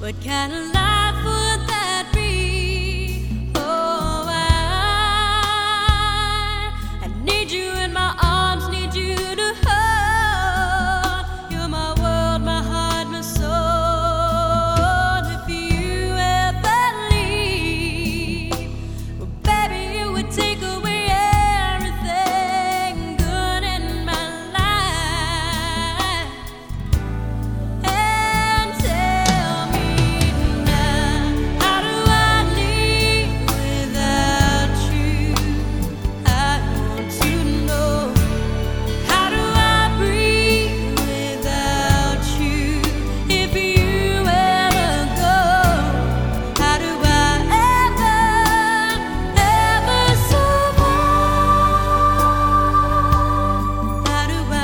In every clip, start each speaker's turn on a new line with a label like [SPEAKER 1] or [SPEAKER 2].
[SPEAKER 1] What kind of life would that be? Oh, I need you in my arms, need you to hold. You're my world, my heart, my soul. If you ever leave, well, baby, it would take away everything good in my life. And tell me now, how do I live without you? I want to know. How do I breathe without you? If you ever go, how do I ever survive? How do I,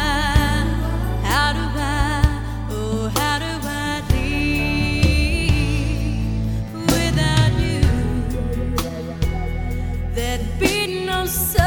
[SPEAKER 1] oh, how do I live without you? There'd be no sun.